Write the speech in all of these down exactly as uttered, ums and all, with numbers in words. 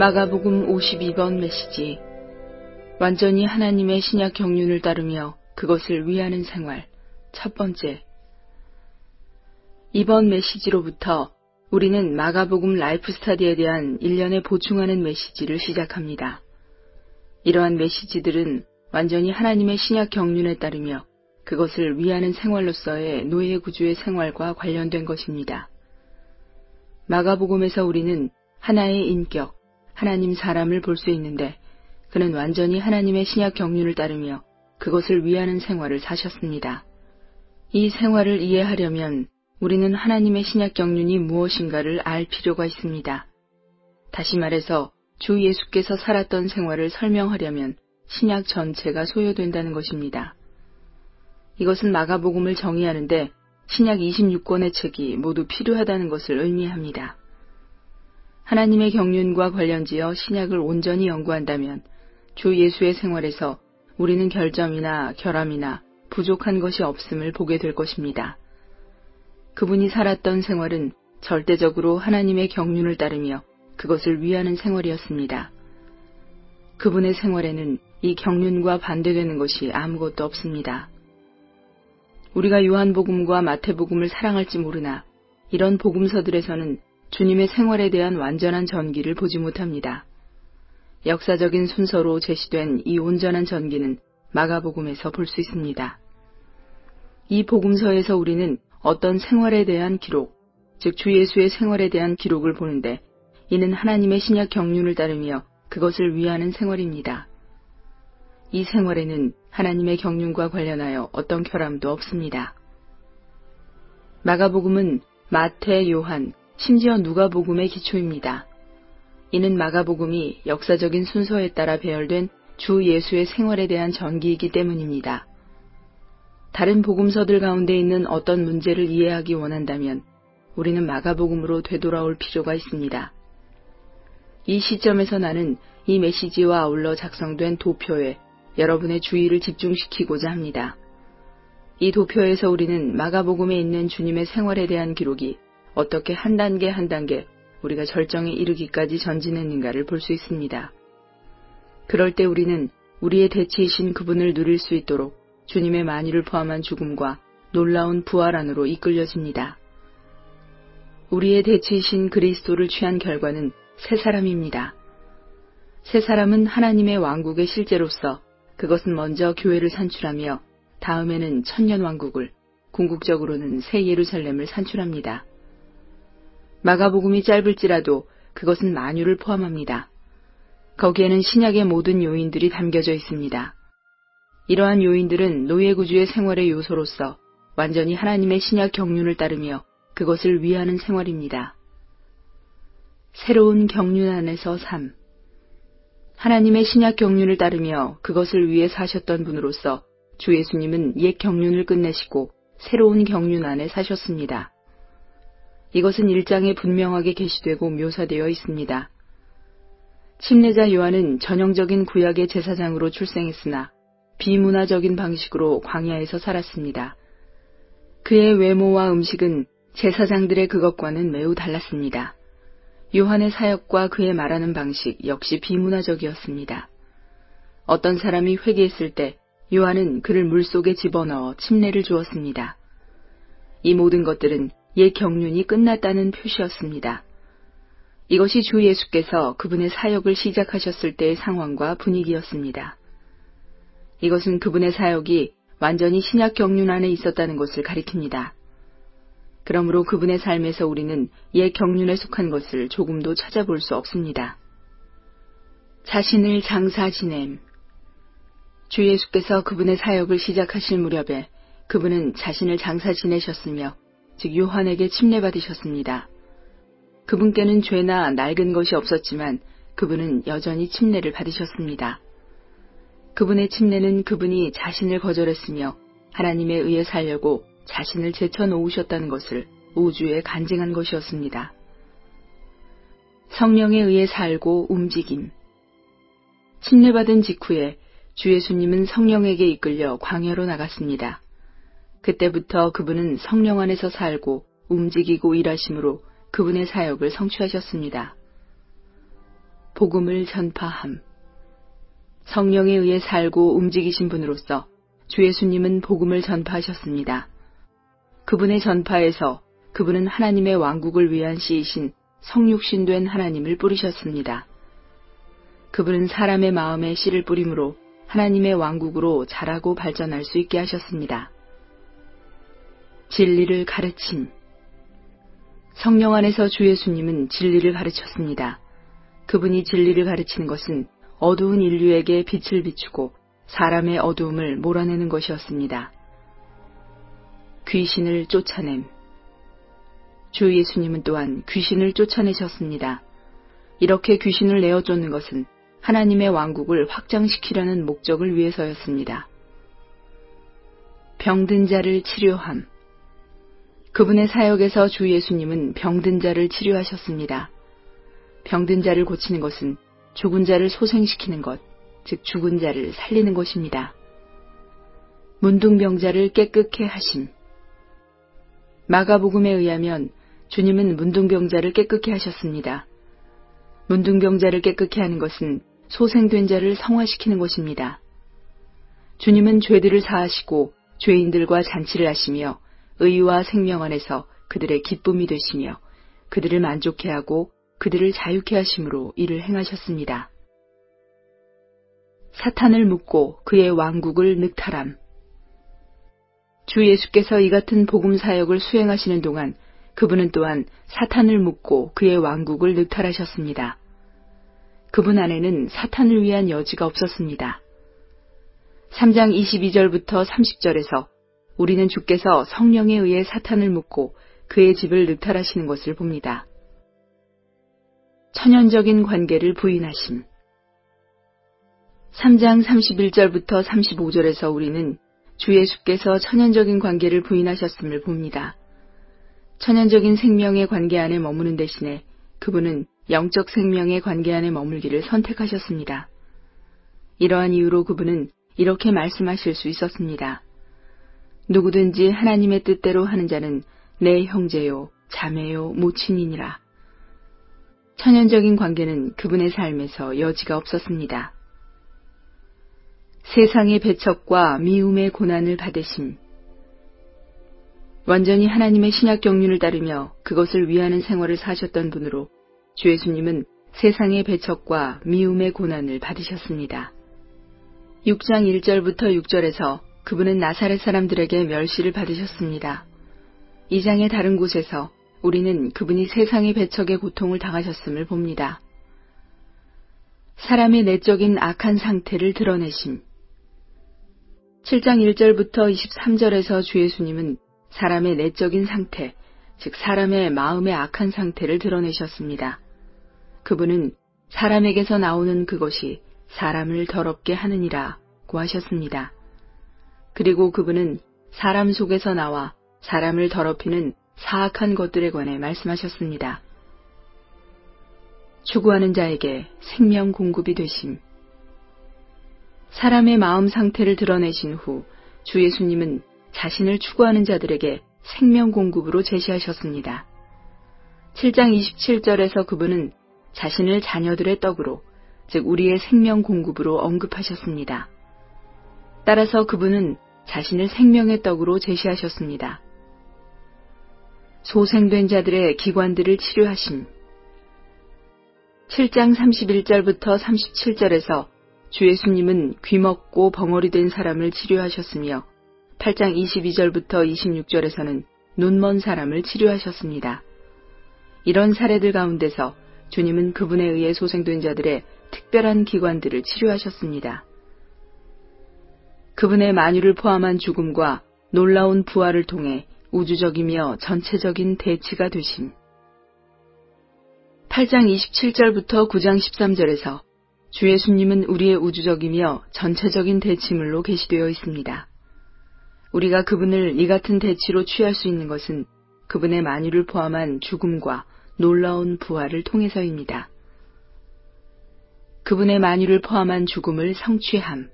마가복음 오십이 번 메시지. 완전히 하나님의 신약 경륜을 따르며 그것을 위하는 생활. 첫 번째. 이번 메시지로부터 우리는 마가복음 라이프 스터디에 대한 일련의 보충하는 메시지를 시작합니다. 이러한 메시지들은 완전히 하나님의 신약 경륜에 따르며 그것을 위하는 생활로서의 노예 구주의 생활과 관련된 것입니다. 마가복음에서 우리는 하나의 인격, 하나님 사람을 볼 수 있는데 그는 완전히 하나님의 신약 경륜을 따르며 그것을 위하는 생활을 사셨습니다. 이 생활을 이해하려면 우리는 하나님의 신약 경륜이 무엇인가를 알 필요가 있습니다. 다시 말해서 주 예수께서 살았던 생활을 설명하려면 신약 전체가 소요된다는 것입니다. 이것은 마가복음을 정의하는데 신약 이십육 권의 책이 모두 필요하다는 것을 의미합니다. 하나님의 경륜과 관련지어 신약을 온전히 연구한다면 주 예수의 생활에서 우리는 결점이나 결함이나 부족한 것이 없음을 보게 될 것입니다. 그분이 살았던 생활은 절대적으로 하나님의 경륜을 따르며 그것을 위하는 생활이었습니다. 그분의 생활에는 이 경륜과 반대되는 것이 아무것도 없습니다. 우리가 요한복음과 마태복음을 사랑할지 모르나 이런 복음서들에서는 주님의 생활에 대한 완전한 전기를 보지 못합니다. 역사적인 순서로 제시된 이 온전한 전기는 마가복음에서 볼 수 있습니다. 이 복음서에서 우리는 어떤 생활에 대한 기록, 즉 주 예수의 생활에 대한 기록을 보는데 이는 하나님의 신약 경륜을 따르며 그것을 위하는 생활입니다. 이 생활에는 하나님의 경륜과 관련하여 어떤 결함도 없습니다. 마가복음은 마태, 요한, 심지어 누가복음의 기초입니다. 이는 마가복음이 역사적인 순서에 따라 배열된 주 예수의 생활에 대한 전기이기 때문입니다. 다른 복음서들 가운데 있는 어떤 문제를 이해하기 원한다면 우리는 마가복음으로 되돌아올 필요가 있습니다. 이 시점에서 나는 이 메시지와 아울러 작성된 도표에 여러분의 주의를 집중시키고자 합니다. 이 도표에서 우리는 마가복음에 있는 주님의 생활에 대한 기록이 어떻게 한 단계 한 단계 우리가 절정에 이르기까지 전진했는가를 볼 수 있습니다. 그럴 때 우리는 우리의 대체이신 그분을 누릴 수 있도록 주님의 만유를 포함한 죽음과 놀라운 부활 안으로 이끌려집니다. 우리의 대체이신 그리스도를 취한 결과는 새 사람입니다. 새 사람은 하나님의 왕국의 실제로서 그것은 먼저 교회를 산출하며 다음에는 천년왕국을, 궁극적으로는 새 예루살렘을 산출합니다. 마가복음이 짧을지라도 그것은 만유를 포함합니다. 거기에는 신약의 모든 요인들이 담겨져 있습니다. 이러한 요인들은 노예구주의 생활의 요소로서 완전히 하나님의 신약 경륜을 따르며 그것을 위하는 생활입니다. 새로운 경륜 안에서 삶. 하나님의 신약 경륜을 따르며 그것을 위해 사셨던 분으로서 주 예수님은 옛 경륜을 끝내시고 새로운 경륜 안에 사셨습니다. 이것은 일 장에 분명하게 게시되고 묘사되어 있습니다. 침례자 요한은 전형적인 구약의 제사장으로 출생했으나 비문화적인 방식으로 광야에서 살았습니다. 그의 외모와 음식은 제사장들의 그것과는 매우 달랐습니다. 요한의 사역과 그의 말하는 방식 역시 비문화적이었습니다. 어떤 사람이 회개했을 때 요한은 그를 물속에 집어넣어 침례를 주었습니다. 이 모든 것들은 옛 경륜이 끝났다는 표시였습니다. 이것이 주 예수께서 그분의 사역을 시작하셨을 때의 상황과 분위기였습니다. 이것은 그분의 사역이 완전히 신약 경륜 안에 있었다는 것을 가리킵니다. 그러므로 그분의 삶에서 우리는 옛 경륜에 속한 것을 조금도 찾아볼 수 없습니다. 자신을 장사 지냄. 주 예수께서 그분의 사역을 시작하실 무렵에 그분은 자신을 장사 지내셨으며 즉 요한에게 침례받으셨습니다. 그분께는 죄나 낡은 것이 없었지만 그분은 여전히 침례를 받으셨습니다. 그분의 침례는 그분이 자신을 거절했으며 하나님에 의해 살려고 자신을 제쳐놓으셨다는 것을 우주에 간증한 것이었습니다. 성령에 의해 살고 움직임. 침례받은 직후에 주 예수님은 성령에게 이끌려 광야로 나갔습니다. 그때부터 그분은 성령 안에서 살고 움직이고 일하심으로 그분의 사역을 성취하셨습니다. 복음을 전파함. 성령에 의해 살고 움직이신 분으로서 주 예수님은 복음을 전파하셨습니다. 그분의 전파에서 그분은 하나님의 왕국을 위한 씨이신 성육신된 하나님을 뿌리셨습니다. 그분은 사람의 마음에 씨를 뿌림으로 하나님의 왕국으로 자라고 발전할 수 있게 하셨습니다. 진리를 가르침. 성령 안에서 주 예수님은 진리를 가르쳤습니다. 그분이 진리를 가르치는 것은 어두운 인류에게 빛을 비추고 사람의 어두움을 몰아내는 것이었습니다. 귀신을 쫓아냄. 주 예수님은 또한 귀신을 쫓아내셨습니다. 이렇게 귀신을 내어 쫓는 것은 하나님의 왕국을 확장시키려는 목적을 위해서였습니다. 병든 자를 치료함. 그분의 사역에서 주 예수님은 병든 자를 치료하셨습니다. 병든 자를 고치는 것은 죽은 자를 소생시키는 것, 즉 죽은 자를 살리는 것입니다. 문둥병자를 깨끗게 하심. 마가복음에 의하면 주님은 문둥병자를 깨끗게 하셨습니다. 문둥병자를 깨끗게 하는 것은 소생된 자를 성화시키는 것입니다. 주님은 죄들을 사하시고 죄인들과 잔치를 하시며 의와 생명 안에서 그들의 기쁨이 되시며 그들을 만족해 하고 그들을 자유케 하심으로 이를 행하셨습니다. 사탄을 묶고 그의 왕국을 늑탈함. 주 예수께서 이 같은 복음 사역을 수행하시는 동안 그분은 또한 사탄을 묶고 그의 왕국을 늑탈하셨습니다. 그분 안에는 사탄을 위한 여지가 없었습니다. 삼 장 이십이 절부터 삼십 절에서 우리는 주께서 성령에 의해 사탄을 묶고 그의 집을 늑탈하시는 것을 봅니다. 천연적인 관계를 부인하심. 삼 장 삼십일 절부터 삼십오 절에서 우리는 주 예수께서 천연적인 관계를 부인하셨음을 봅니다. 천연적인 생명의 관계 안에 머무는 대신에 그분은 영적 생명의 관계 안에 머물기를 선택하셨습니다. 이러한 이유로 그분은 이렇게 말씀하실 수 있었습니다. 누구든지 하나님의 뜻대로 하는 자는 내 형제요, 자매요, 모친이니라. 천연적인 관계는 그분의 삶에서 여지가 없었습니다. 세상의 배척과 미움의 고난을 받으심. 완전히 하나님의 신약 경륜을 따르며 그것을 위하는 생활을 사셨던 분으로 주 예수님은 세상의 배척과 미움의 고난을 받으셨습니다. 육 장 일 절부터 육 절에서 그분은 나사렛 사람들에게 멸시를 받으셨습니다. 이 장의 다른 곳에서 우리는 그분이 세상의 배척의 고통을 당하셨음을 봅니다. 사람의 내적인 악한 상태를 드러내심. 칠 장 일 절부터 이십삼 절에서 주 예수님은 사람의 내적인 상태, 즉 사람의 마음의 악한 상태를 드러내셨습니다. 그분은 사람에게서 나오는 그것이 사람을 더럽게 하느니라고 하셨습니다. 그리고 그분은 사람 속에서 나와 사람을 더럽히는 사악한 것들에 관해 말씀하셨습니다. 추구하는 자에게 생명 공급이 되심. 사람의 마음 상태를 드러내신 후 주 예수님은 자신을 추구하는 자들에게 생명 공급으로 제시하셨습니다. 칠 장 이십칠 절에서 그분은 자신을 자녀들의 떡으로, 즉 우리의 생명 공급으로 언급하셨습니다. 따라서 그분은 자신을 생명의 떡으로 제시하셨습니다. 소생된 자들의 기관들을 치료하심. 칠 장 삼십일 절부터 삼십칠 절에서 주 예수님은 귀먹고 벙어리 된 사람을 치료하셨으며 팔 장 이십이 절부터 이십육 절에서는 눈먼 사람을 치료하셨습니다. 이런 사례들 가운데서 주님은 그분에 의해 소생된 자들의 특별한 기관들을 치료하셨습니다. 그분의 만유를 포함한 죽음과 놀라운 부활을 통해 우주적이며 전체적인 대치가 되심. 팔 장 이십칠 절부터 구 장 십삼 절에서 주 예수님은 우리의 우주적이며 전체적인 대치물로 계시되어 있습니다. 우리가 그분을 이 같은 대치로 취할 수 있는 것은 그분의 만유를 포함한 죽음과 놀라운 부활을 통해서입니다. 그분의 만유를 포함한 죽음을 성취함.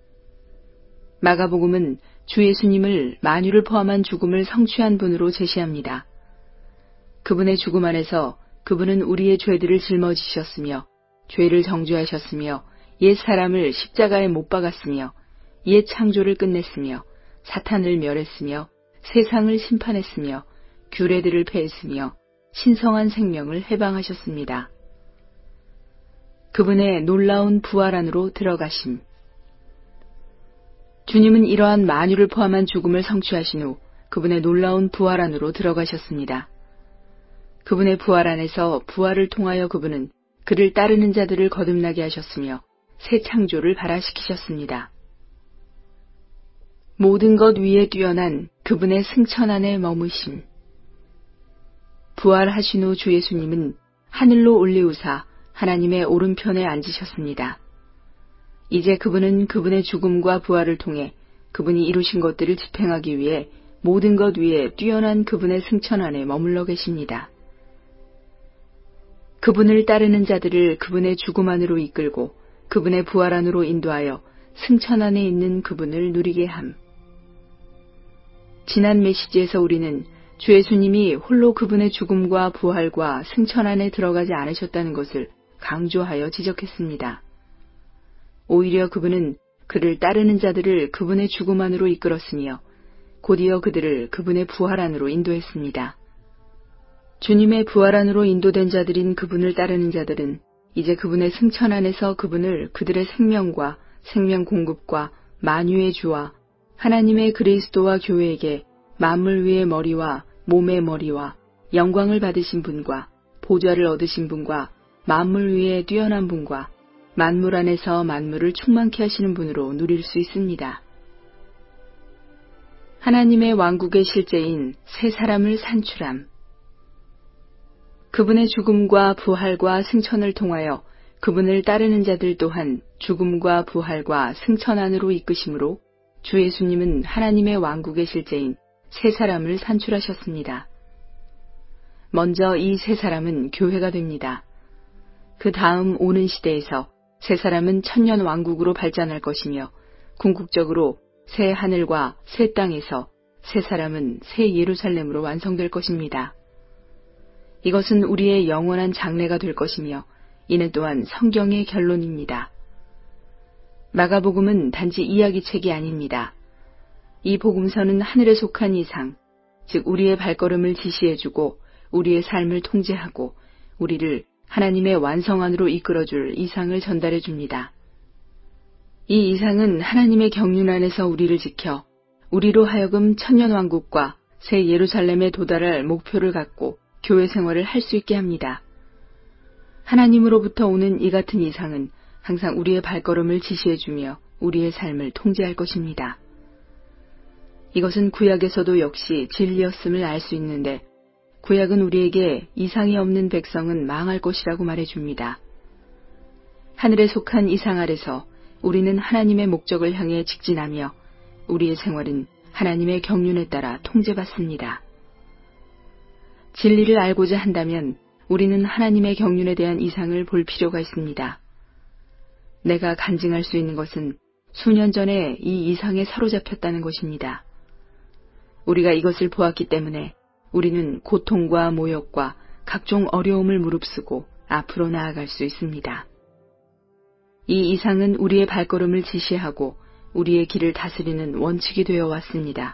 마가복음은 주 예수님을 만유를 포함한 죽음을 성취한 분으로 제시합니다. 그분의 죽음 안에서 그분은 우리의 죄들을 짊어지셨으며 죄를 정죄하셨으며 옛 사람을 십자가에 못 박았으며 옛 창조를 끝냈으며 사탄을 멸했으며 세상을 심판했으며 규례들을 폐했으며 신성한 생명을 해방하셨습니다. 그분의 놀라운 부활 안으로 들어가심. 주님은 이러한 만유를 포함한 죽음을 성취하신 후 그분의 놀라운 부활 안으로 들어가셨습니다. 그분의 부활 안에서 부활을 통하여 그분은 그를 따르는 자들을 거듭나게 하셨으며 새 창조를 발화시키셨습니다. 모든 것 위에 뛰어난 그분의 승천 안에 머무심. 부활하신 후 주 예수님은 하늘로 올리우사 하나님의 오른편에 앉으셨습니다. 이제 그분은 그분의 죽음과 부활을 통해 그분이 이루신 것들을 집행하기 위해 모든 것 위에 뛰어난 그분의 승천 안에 머물러 계십니다. 그분을 따르는 자들을 그분의 죽음 안으로 이끌고 그분의 부활 안으로 인도하여 승천 안에 있는 그분을 누리게 함. 지난 메시지에서 우리는 주 예수님이 홀로 그분의 죽음과 부활과 승천 안에 들어가지 않으셨다는 것을 강조하여 지적했습니다. 오히려 그분은 그를 따르는 자들을 그분의 죽음 안으로 이끌었으며 곧이어 그들을 그분의 부활 안으로 인도했습니다. 주님의 부활 안으로 인도된 자들인 그분을 따르는 자들은 이제 그분의 승천 안에서 그분을 그들의 생명과 생명 공급과 만유의 주와 하나님의 그리스도와 교회에게 만물 위의 머리와 몸의 머리와 영광을 받으신 분과 보좌를 얻으신 분과 만물 위에 뛰어난 분과 만물 안에서 만물을 충만케 하시는 분으로 누릴 수 있습니다. 하나님의 왕국의 실제인 새 사람을 산출함. 그분의 죽음과 부활과 승천을 통하여 그분을 따르는 자들 또한 죽음과 부활과 승천 안으로 이끄심으로 주 예수님은 하나님의 왕국의 실제인 새 사람을 산출하셨습니다. 먼저 이 새 사람은 교회가 됩니다. 그 다음 오는 시대에서 새 사람은 천년 왕국으로 발전할 것이며 궁극적으로 새 하늘과 새 땅에서 새 사람은 새 예루살렘으로 완성될 것입니다. 이것은 우리의 영원한 장래가 될 것이며 이는 또한 성경의 결론입니다. 마가복음은 단지 이야기책이 아닙니다. 이 복음서는 하늘에 속한 이상, 즉 우리의 발걸음을 지시해주고 우리의 삶을 통제하고 우리를 하나님의 완성 안으로 이끌어줄 이상을 전달해 줍니다. 이 이상은 하나님의 경륜 안에서 우리를 지켜 우리로 하여금 천년왕국과 새 예루살렘에 도달할 목표를 갖고 교회 생활을 할 수 있게 합니다. 하나님으로부터 오는 이 같은 이상은 항상 우리의 발걸음을 지시해주며 우리의 삶을 통제할 것입니다. 이것은 구약에서도 역시 진리였음을 알 수 있는데 구약은 우리에게 이상이 없는 백성은 망할 것이라고 말해줍니다. 하늘에 속한 이상 아래서 우리는 하나님의 목적을 향해 직진하며 우리의 생활은 하나님의 경륜에 따라 통제받습니다. 진리를 알고자 한다면 우리는 하나님의 경륜에 대한 이상을 볼 필요가 있습니다. 내가 간증할 수 있는 것은 수년 전에 이 이상에 사로잡혔다는 것입니다. 우리가 이것을 보았기 때문에 우리는 고통과 모욕과 각종 어려움을 무릅쓰고 앞으로 나아갈 수 있습니다. 이 이상은 우리의 발걸음을 지시하고 우리의 길을 다스리는 원칙이 되어 왔습니다.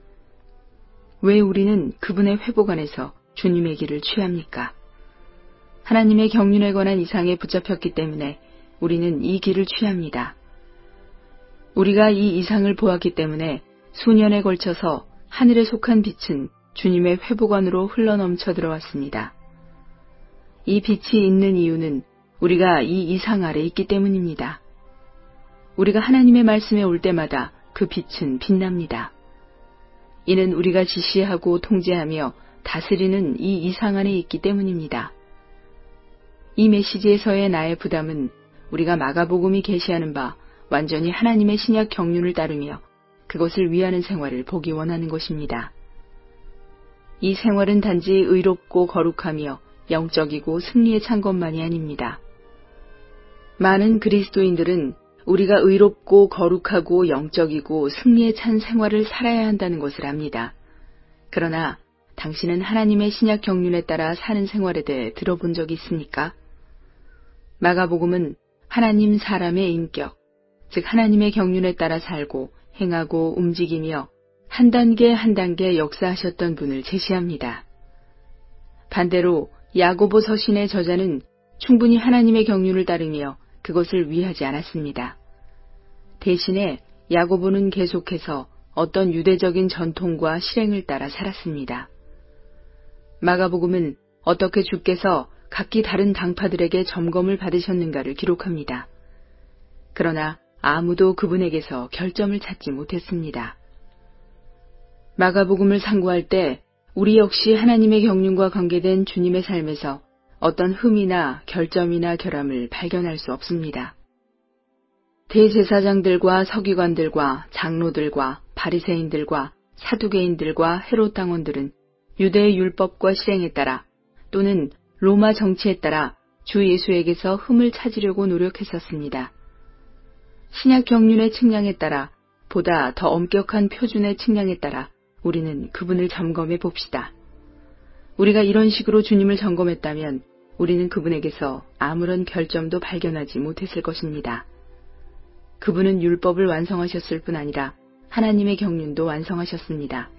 왜 우리는 그분의 회복 안에서 주님의 길을 취합니까? 하나님의 경륜에 관한 이상에 붙잡혔기 때문에 우리는 이 길을 취합니다. 우리가 이 이상을 보았기 때문에 수년에 걸쳐서 하늘에 속한 빛은 주님의 회복 안으로 흘러넘쳐 들어왔습니다. 이 빛이 있는 이유는 우리가 이 이상 아래 있기 때문입니다. 우리가 하나님의 말씀에 올 때마다 그 빛은 빛납니다. 이는 우리가 지시하고 통제하며 다스리는 이 이상 안에 있기 때문입니다. 이 메시지에서의 나의 부담은 우리가 마가복음이 계시하는 바 완전히 하나님의 신약 경륜을 따르며 그것을 위하는 생활을 보기 원하는 것입니다. 이 생활은 단지 의롭고 거룩하며 영적이고 승리에 찬 것만이 아닙니다. 많은 그리스도인들은 우리가 의롭고 거룩하고 영적이고 승리에 찬 생활을 살아야 한다는 것을 압니다. 그러나 당신은 하나님의 신약 경륜에 따라 사는 생활에 대해 들어본 적이 있습니까? 마가복음은 하나님 사람의 인격, 즉 하나님의 경륜에 따라 살고 행하고 움직이며 한 단계 한 단계 역사하셨던 분을 제시합니다. 반대로 야고보 서신의 저자는 충분히 하나님의 경륜을 따르며 그것을 위하지 않았습니다. 대신에 야고보는 계속해서 어떤 유대적인 전통과 실행을 따라 살았습니다. 마가복음은 어떻게 주께서 각기 다른 당파들에게 점검을 받으셨는가를 기록합니다. 그러나 아무도 그분에게서 결점을 찾지 못했습니다. 마가복음을 상고할 때 우리 역시 하나님의 경륜과 관계된 주님의 삶에서 어떤 흠이나 결점이나 결함을 발견할 수 없습니다. 대제사장들과 서기관들과 장로들과 바리새인들과 사두개인들과 헤롯 당원들은 유대의 율법과 실행에 따라 또는 로마 정치에 따라 주 예수에게서 흠을 찾으려고 노력했었습니다. 신약 경륜의 측량에 따라 보다 더 엄격한 표준의 측량에 따라 우리는 그분을 점검해 봅시다. 우리가 이런 식으로 주님을 점검했다면 우리는 그분에게서 아무런 결점도 발견하지 못했을 것입니다. 그분은 율법을 완성하셨을 뿐 아니라 하나님의 경륜도 완성하셨습니다.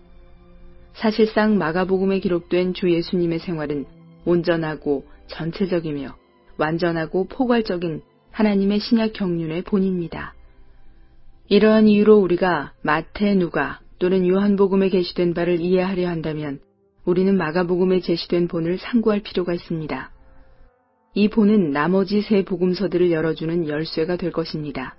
사실상 마가복음에 기록된 주 예수님의 생활은 온전하고 전체적이며 완전하고 포괄적인 하나님의 신약 경륜의 본입니다. 이러한 이유로 우리가 마태, 누가 또는 요한복음에 게시된 바를 이해하려 한다면 우리는 마가복음에 제시된 본을 상고할 필요가 있습니다. 이 본은 나머지 세 복음서들을 열어주는 열쇠가 될 것입니다.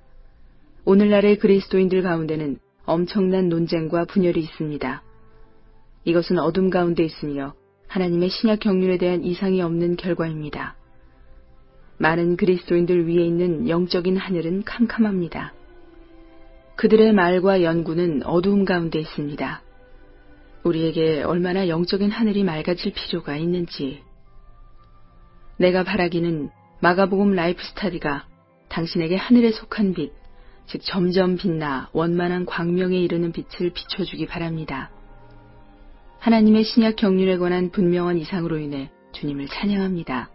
오늘날의 그리스도인들 가운데는 엄청난 논쟁과 분열이 있습니다. 이것은 어둠 가운데 있으며 하나님의 신약 경륜에 대한 이상이 없는 결과입니다. 많은 그리스도인들 위에 있는 영적인 하늘은 캄캄합니다. 그들의 말과 연구는 어두움 가운데 있습니다. 우리에게 얼마나 영적인 하늘이 맑아질 필요가 있는지. 내가 바라기는 마가복음 라이프 스타디가 당신에게 하늘에 속한 빛, 즉 점점 빛나 원만한 광명에 이르는 빛을 비춰주기 바랍니다. 하나님의 신약 경륜에 관한 분명한 이상으로 인해 주님을 찬양합니다.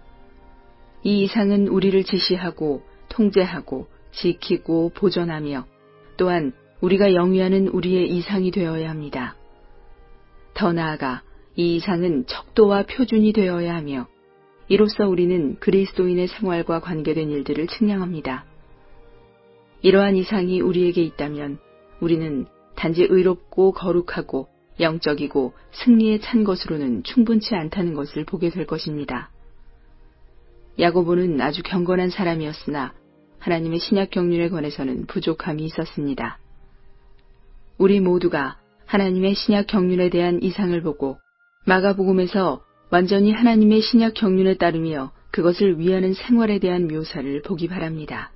이 이상은 우리를 지시하고 통제하고 지키고 보존하며 또한 우리가 영위하는 우리의 이상이 되어야 합니다. 더 나아가 이 이상은 척도와 표준이 되어야 하며 이로써 우리는 그리스도인의 생활과 관계된 일들을 측량합니다. 이러한 이상이 우리에게 있다면 우리는 단지 의롭고 거룩하고 영적이고 승리에 찬 것으로는 충분치 않다는 것을 보게 될 것입니다. 야고보는 아주 경건한 사람이었으나 하나님의 신약 경륜에 관해서는 부족함이 있었습니다. 우리 모두가 하나님의 신약 경륜에 대한 이상을 보고 마가복음에서 완전히 하나님의 신약 경륜에 따르며 그것을 위하는 생활에 대한 묘사를 보기 바랍니다.